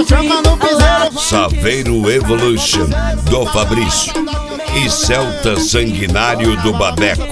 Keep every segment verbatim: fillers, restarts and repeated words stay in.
chama no piseiro. Saveiro Evolution do Fabrício e Celta Sanguinário do Babeco.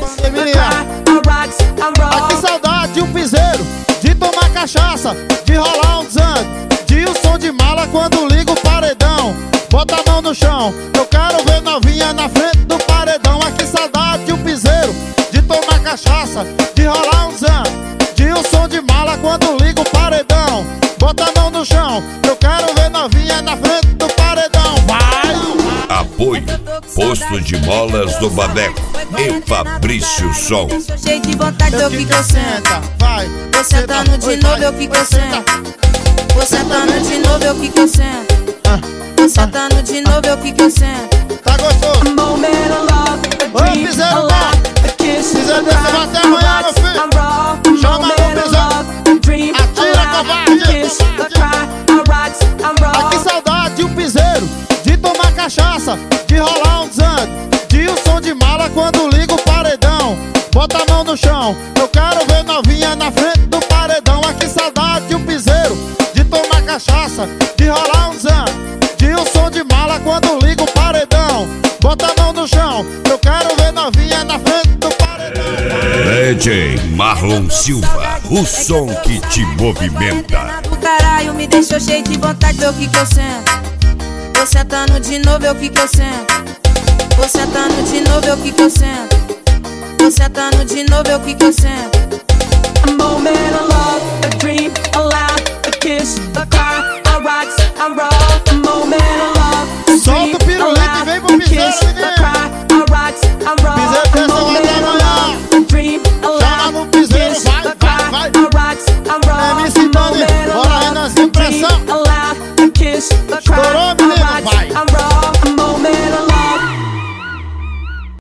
Ai, que saudade, um piseiro, de tomar cachaça, de rolar um zangue, de um som de mala quando liga o paredão. Bota a mão no chão, eu quero ver novinha na frente do paredão. Ai, que saudade, um piseiro, de tomar cachaça, de rolar um zangue, de um som de mala quando liga o paredão. Bota a mão no chão, eu quero ver novinha na frente do paredão. Vai! Apoio Posto de Molas do Babeco e Fabrício Som. Cheio de vontade, eu fico senta. Vai, Vou sentando de novo, eu fico senta. Vou sentando de novo, eu fico senta. Vou sentando de novo, eu fico senta. Tá gostoso? Ô, piseiro bom, piseiro desse vai até amanhã, meu filho. Chama no piseiro, atira covarde. Ai, que saudade, um piseiro, de tomar cachaça, de rolar um zangue, de um som de mala quando liga o paredão. Bota a mão no chão, eu quero ver novinha na frente do paredão. Ai, que saudade, um piseiro, de tomar cachaça, de rolar um zangue, de um som de mala quando liga o paredão. Bota a mão no chão, eu quero ver novinha na frente do paredão. D J Marlon Silva, o som que te movimenta. Do caralho me deixou cheio de vontade, eu fico senta. Vou sentando de novo, eu fico senta. Vou sentando de novo, eu fico senta. Vou sentando de novo, eu fico senta. A moment of love, a dream, a laugh, a kiss, a cry, I rocks, I roll. A moment of love, a Solta o dream, a pirulito e laugh, vem pro a piseiro, kiss, a menino. cry, I rocks, I roll. Piseiro A dessa moment vai até of amanhã. love, a dream, a Chama no laugh, a piseiro, kiss, vai, a vai, cry, vai. I rocks, I roll. M C A Dani, moment of bora, love, Renanzinho, a dream, pressão. a laugh, a kiss, a cry, Estourou, I menino, rocks,